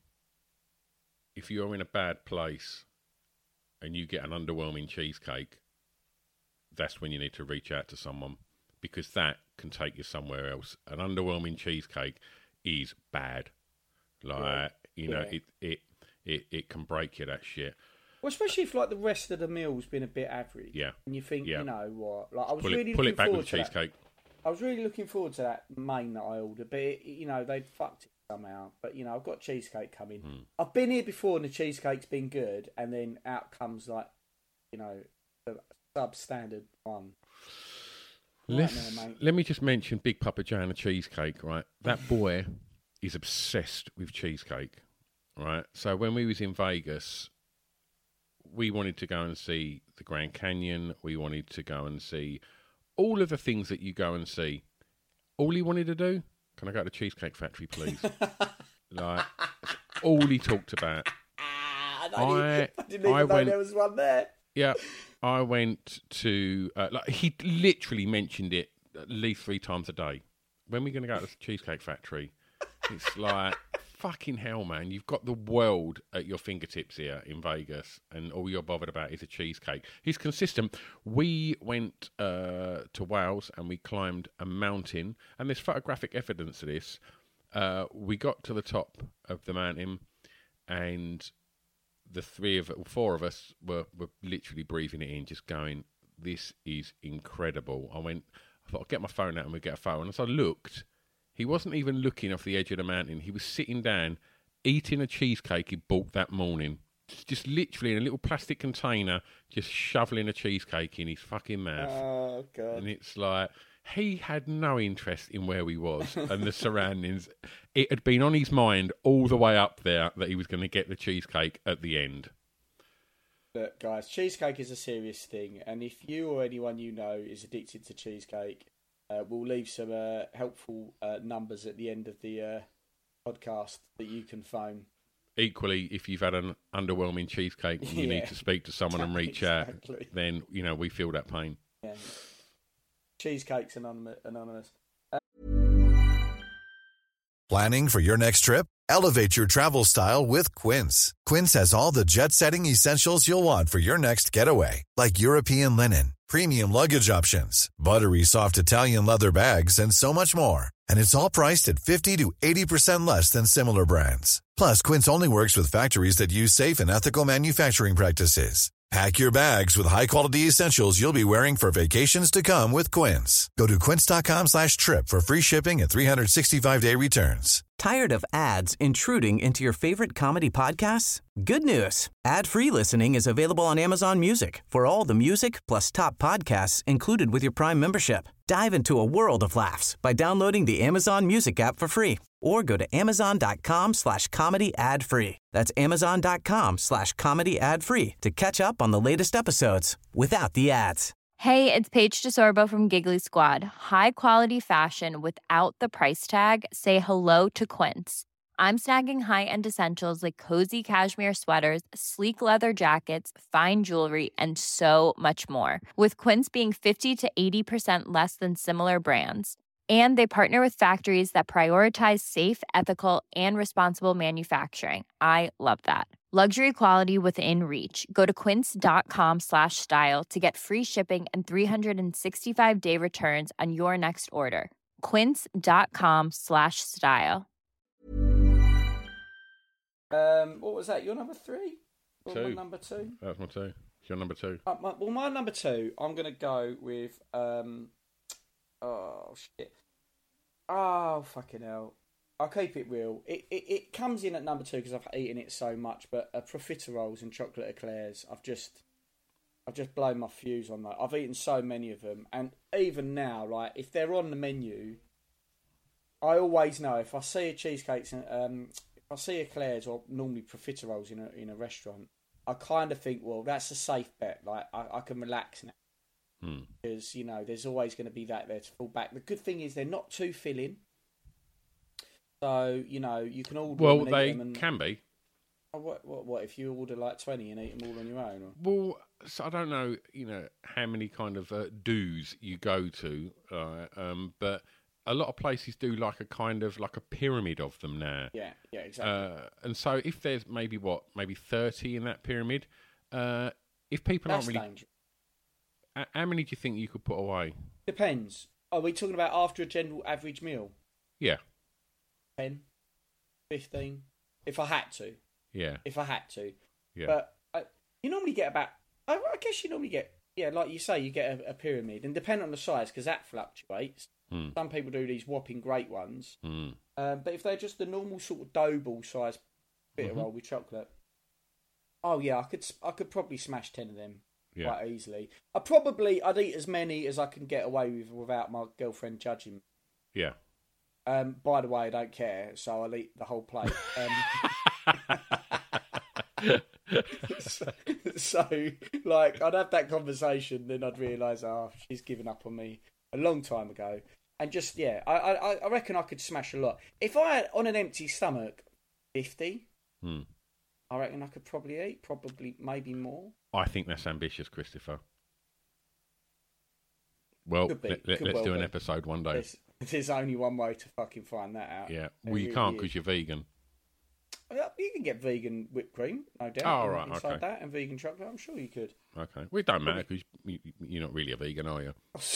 if you're in a bad place and you get an underwhelming cheesecake, that's when you need to reach out to someone, because that can take you somewhere else. An underwhelming cheesecake is bad. Like, it can break you, that shit. Well, especially if like the rest of the meal's been a bit average. Yeah. And you think, you know what? Like I was pull it back with cheesecake. I was really looking forward to that main that I ordered, but they'd fucked it somehow. But I've got cheesecake coming. I've been here before, and the cheesecake's been good, and then out comes like, the substandard one. Let me just mention Big Papa J and the cheesecake. Right, that boy is obsessed with cheesecake. Right, so when we was in Vegas, we wanted to go and see the Grand Canyon. We wanted to go and see all of the things that you go and see. All he wanted to do, can I go to the Cheesecake Factory, please? Like, all he talked about. I didn't even know there was one there. Yeah, I went to, he literally mentioned it at least 3 times a day. When are we going to go to the Cheesecake Factory? It's like, fucking hell, man. You've got the world at your fingertips here in Vegas, and all you're bothered about is a cheesecake. He's consistent. We went to Wales and we climbed a mountain, and there's photographic evidence of this. We got to the top of the mountain, and the four of us were literally breathing it in, just going, this is incredible. I thought, I'll get my phone out and we'll get a photo. And as I looked, he wasn't even looking off the edge of the mountain. He was sitting down, eating a cheesecake he bought that morning. Just literally in a little plastic container, just shoveling a cheesecake in his fucking mouth. Oh, God. And it's like, he had no interest in where he was and the surroundings. It had been on his mind all the way up there that he was going to get the cheesecake at the end. Look, guys, cheesecake is a serious thing, and if you or anyone you know is addicted to cheesecake, we'll leave some helpful numbers at the end of the podcast that you can phone. Equally, if you've had an underwhelming cheesecake and you need to speak to someone and reach out, then, we feel that pain. Yeah. Cheesecake's anonymous. Planning for your next trip? Elevate your travel style with Quince. Quince has all the jet-setting essentials you'll want for your next getaway, like European linen, premium luggage options, buttery soft Italian leather bags, and so much more. And it's all priced at 50 to 80% less than similar brands. Plus, Quince only works with factories that use safe and ethical manufacturing practices. Pack your bags with high-quality essentials you'll be wearing for vacations to come with Quince. Go to quince.com/trip for free shipping and 365-day returns. Tired of ads intruding into your favorite comedy podcasts? Good news. Ad-free listening is available on Amazon Music for all the music plus top podcasts included with your Prime membership. Dive into a world of laughs by downloading the Amazon Music app for free or go to amazon.com/comedy ad-free. That's amazon.com/comedy ad-free to catch up on the latest episodes without the ads. Hey, it's Paige DeSorbo from Giggly Squad. High quality fashion without the price tag. Say hello to Quince. I'm snagging high-end essentials like cozy cashmere sweaters, sleek leather jackets, fine jewelry, and so much more. With Quince being 50 to 80% less than similar brands. And they partner with factories that prioritize safe, ethical, and responsible manufacturing. I love that. Luxury quality within reach. Go to quince.com/style to get free shipping and 365-day returns on your next order. Quince.com/style. What was that? Your number 3? Or my number 2? That's my 2. It's your number 2. My number 2, I'm going to go with... oh, shit. Oh, fucking hell. I'll keep it real. It comes in at number 2 because I've eaten it so much, but profiteroles and chocolate eclairs, I've just blown my fuse on that. I've eaten so many of them, and even now, like, if they're on the menu, I always know if I see a cheesecake and if I see eclairs or normally profiteroles in a restaurant, I kind of think, well, that's a safe bet. Like, I can relax now. Because, there's always going to be that there to fall back. The good thing is they're not too filling. So, you can order them and they eat them can be. What if you order like 20 and eat them all on your own? Or? Well, so I don't know, how many kind of do's you go to, but a lot of places do like a pyramid of them now. Yeah, exactly. And so if there's maybe 30 in that pyramid, if people That's aren't really... dangerous. How many do you think you could put away? Depends. Are we talking about after a general average meal? Yeah. 10, 15, if I had to. Yeah. If I had to. Yeah. But you normally get about... I guess you normally get... Yeah, like you say, you get a pyramid. And depending on the size, because that fluctuates. Some people do these whopping great ones. But if they're just the normal sort of dough ball size bit of roll with chocolate... Oh, yeah, I could probably smash 10 of them. Yeah. Quite easily. I'd eat as many as I can get away with without my girlfriend judging me. Yeah. By the way, I don't care, so I'll eat the whole plate. So, like, I'd have that conversation, then I'd realise, she's given up on me a long time ago. And just, yeah, I reckon I could smash a lot. If I had, on an empty stomach, 50, I reckon I could probably eat, maybe more. I think that's ambitious, Christopher. Well, let's do an episode one day. There's only one way to fucking find that out. Yeah, well, you can't because you're vegan. You can get vegan whipped cream, no doubt. Oh, right, inside okay. that, and vegan chocolate. I'm sure you could. Okay. Well, it don't matter because you're not really a vegan, are you?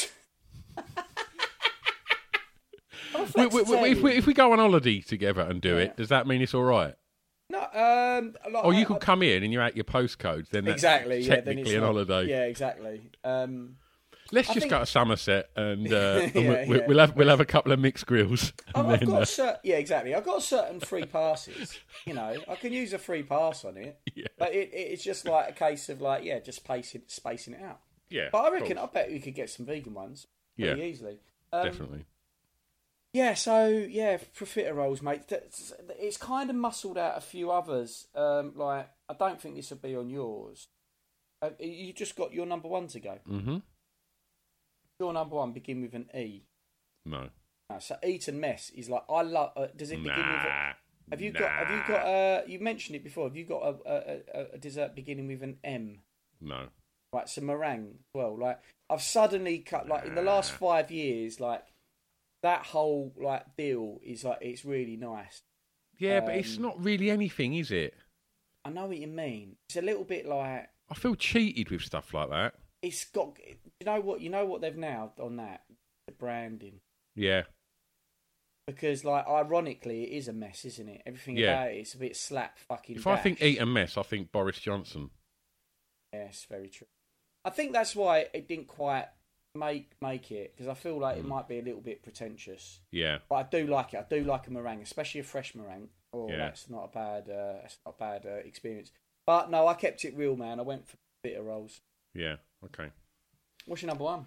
If we go on holiday together and do it, does that mean it's all right? No, or you could come in and you're at your postcode, then that's technically an holiday. Yeah, exactly. Let's just go to Somerset and we'll have a couple of mixed grills. I've got certain free passes. You know, I can use a free pass on it, but it's just like a case of just spacing it out. Yeah, but I bet we could get some vegan ones pretty easily. Definitely. Yeah, so profiteroles, mate. It's kind of muscled out a few others. I don't think this would be on yours. You just got your number one to go. Mm-hmm. Your number one begin with an E. No. So Eton Mess is like I love. Does it begin with? Have you got? You mentioned it before. Have you got a dessert beginning with an M? No. Right, so meringue. Well, like I've suddenly cut in the last 5 years, that whole deal is it's really nice. Yeah, but it's not really anything, is it? I know what you mean. It's a little bit like I feel cheated with stuff like that. It's got you know what they've now on that the branding. Yeah. Because ironically it is a mess, isn't it? Everything about it's a bit slap fucking. If I think eat a mess, I think Boris Johnson. Yes, very true. I think that's why it didn't quite make it, because I feel like it might be a little bit pretentious. Yeah. But I do like it. I do like a meringue, especially a fresh meringue. That's not a bad experience. But no, I kept it real, man. I went for bitter rolls. Yeah. Okay. What's your number one?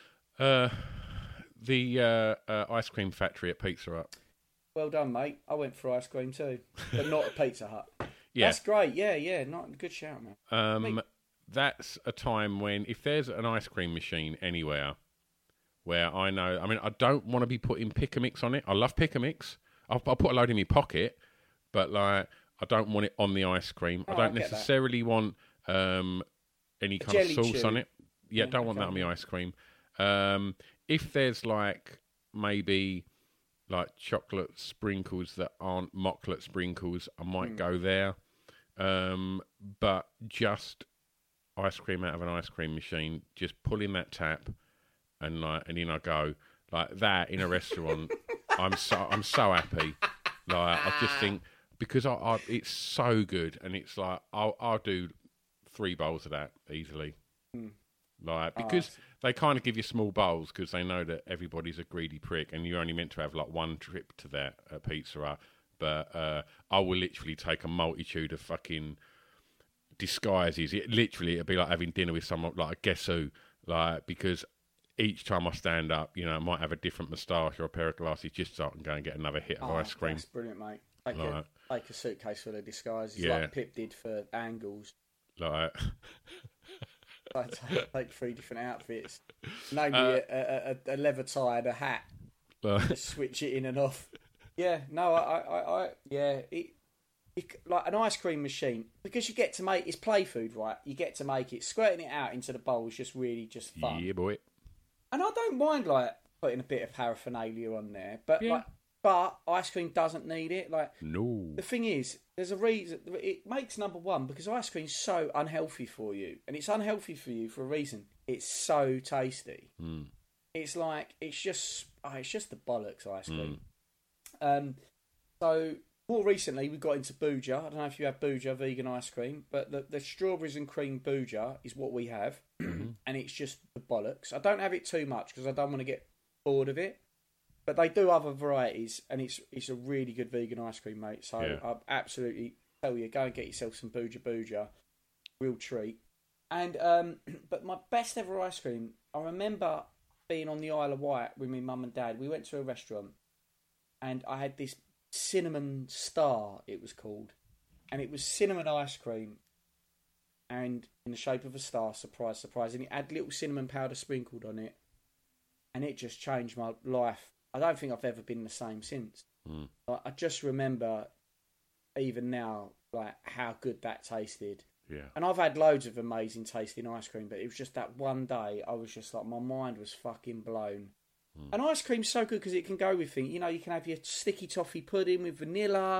The ice cream factory at Pizza Hut. Well done, mate. I went for ice cream too, but not at Pizza Hut. Yeah. That's great. Yeah. Not good shout, man. That's a time when, if there's an ice cream machine anywhere where I know, I don't want to be putting pick a mix on it. I love pick a mix. I'll put a load in my pocket, but I don't want it on the ice cream. I don't necessarily want any kind of sauce on it. Yeah, don't want that on my ice cream. If there's maybe chocolate sprinkles that aren't mocklet sprinkles, I might go there. But just ice cream out of an ice cream machine, just pulling that tap and in I go like that in a restaurant. I'm so happy. I just think because I it's so good, and it's I'll do 3 bowls of that easily. Because they kind of give you small bowls because they know that everybody's a greedy prick and you're only meant to have one trip to that at Pizza Hut. But I will literally take a multitude of fucking disguises. It'd be like having dinner with someone like a guess who, because each time I stand up, I might have a different moustache or a pair of glasses just so I can go and get another hit of ice cream. That's brilliant, mate. Take a suitcase full of disguises like Pip did for Angles. Take 3 different outfits. Maybe a leather tie and a hat. Just switch it in and off. Yeah, no, like an ice cream machine, because you get to make it's play food, right? You get to make it, squirting it out into the bowl is just really just fun. Yeah, boy. And I don't mind putting a bit of paraphernalia on there, but but ice cream doesn't need it. No. The thing is, there's a reason it makes number one, because ice cream's so unhealthy for you, and it's unhealthy for you for a reason. It's so tasty. It's it's just the bollocks ice cream. So more recently we got into Booja. I don't know if you have Booja vegan ice cream, but the strawberries and cream Booja is what we have, and it's just the bollocks. I don't have it too much because I don't want to get bored of it. But they do other varieties, and it's a really good vegan ice cream, mate. So I absolutely tell you, go and get yourself some Booja. Real treat. And but my best ever ice cream, I remember being on the Isle of Wight with my mum and dad. We went to a restaurant, and I had this cinnamon star, it was called, and it was cinnamon ice cream, and in the shape of a star. Surprise, surprise! And it had little cinnamon powder sprinkled on it, and it just changed my life. I don't think I've ever been the same since. I just remember, even now, how good that tasted. Yeah. And I've had loads of amazing tasting ice cream, but it was just that one day I was just my mind was fucking blown. And ice cream's so good because it can go with things. You can have your sticky toffee pudding with vanilla.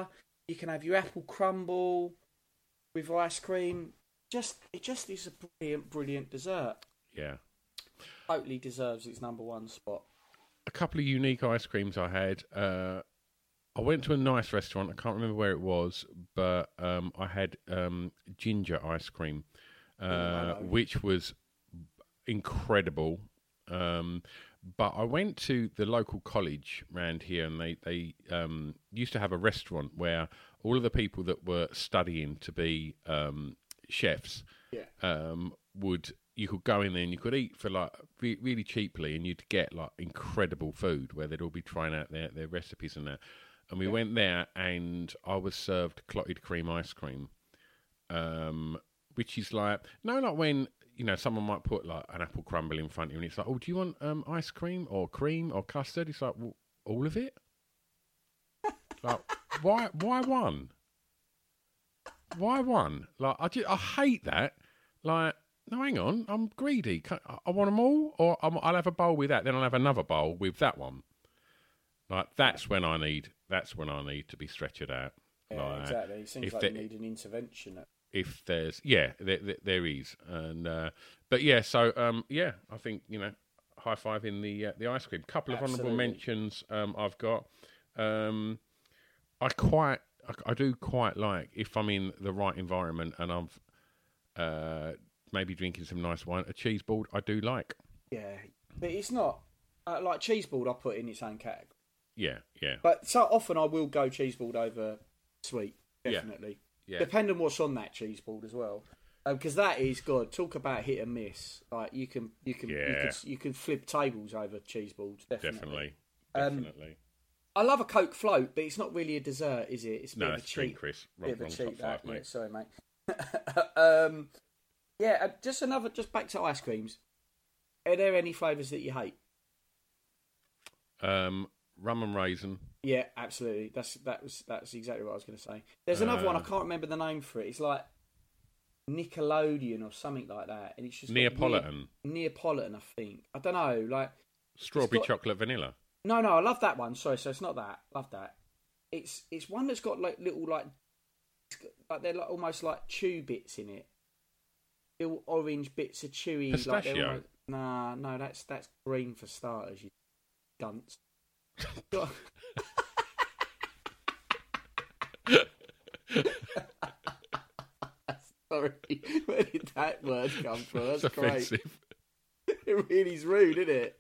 You can have your apple crumble with ice cream. It just is a brilliant dessert. Yeah. Totally deserves its number one spot. A couple of unique ice creams I had. I went to a nice restaurant. I can't remember where it was, but I had ginger ice cream, which was incredible. But I went to the local college around here, and they used to have a restaurant where all of the people that were studying to be chefs you could go in there and you could eat for like really cheaply, and you'd get like incredible food where they'd all be trying out their recipes and that. And we went there, and I was served clotted cream ice cream, which is like when someone might put like an apple crumble in front of you, and it's like, oh, do you want ice cream or custard? It's like, well, all of it. Like, why one? Why one? Like, I hate that. Like, no, hang on, I'm greedy. I want them all, or I'll have a bowl with that, then I'll have another bowl with that one. Like, that's when I need to be stretched out. Yeah, like, exactly. It seems like you need an intervention. If there's, there is, and but yeah, so I think high five in the ice cream. Couple of honourable mentions. I've got. I do quite like, if I'm in the right environment and I'm maybe drinking some nice wine, a cheese board I do like. Yeah, but it's not like cheese board I put in its own category. Yeah. But so often I will go cheese board over sweet, definitely. Yeah. Depending on what's on that cheese board as well, because that is good. Talk about hit and miss. Like you can flip tables over cheese boards. Definitely. I love a Coke float, but it's not really a dessert, is it? It's a bit of a cheat. Chris. Bit of a cheat, that. Mate. Yeah, sorry, mate. Just back to ice creams. Are there any flavours that you hate? Rum and raisin. Yeah, absolutely. That's exactly what I was going to say. There's another one, I can't remember the name for it. It's like Nickelodeon or something like that, and it's just Neapolitan. Neapolitan, I think. I don't know, like strawberry chocolate vanilla. No, I love that one. Sorry, so it's not that. Love that. It's one that's got like little like they're like almost like chew bits in it. Little orange bits of chewy. Pistachio. Like no, that's green for starters. You dunce. Sorry, where did that word come from? That's great. Offensive. It really is rude, isn't it?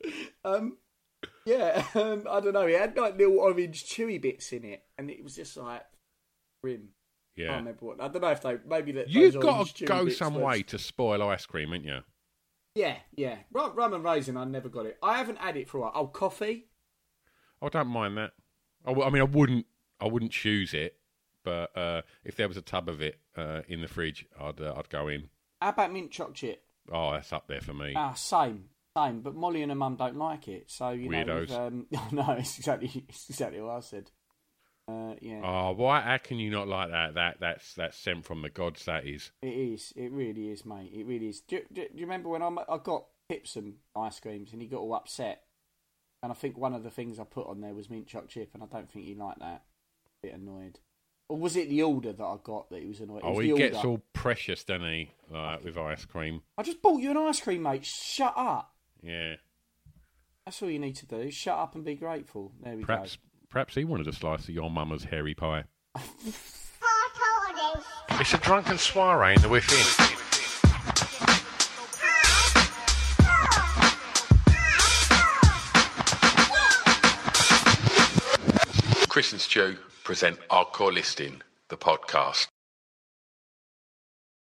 I don't know. It had like little orange chewy bits in it, and it was just like grim. Yeah. I can't remember what. I don't know if they maybe that. You've got to go some way to spoil ice cream, haven't you? Yeah. Rum and raisin, I never got it. I haven't had it for a while. Oh, coffee. I don't mind that. I mean, I wouldn't choose it, but if there was a tub of it in the fridge, I'd go in. How about mint chocolate chip? Oh, that's up there for me. Same. But Molly and her mum don't like it, so weirdos. No, it's exactly what I said. Yeah. Oh, why? How can you not like that? That's sent from the gods. That is. It is. It really is, mate. It really is. Do you remember when I got Pip some ice creams and he got all upset? And I think one of the things I put on there was mint chocolate chip, and I don't think he liked that. A bit annoyed. Or was it the order that I got that he was annoyed? Oh, he gets all precious, doesn't he? Like with ice cream. I just bought you an ice cream, mate. Shut up. Yeah. That's all you need to do. Shut up and be grateful. There we go. Perhaps he wanted a slice of your mama's hairy pie. It's a drunken soiree in the within. Chris and Stu present Hardcore Listing, the podcast.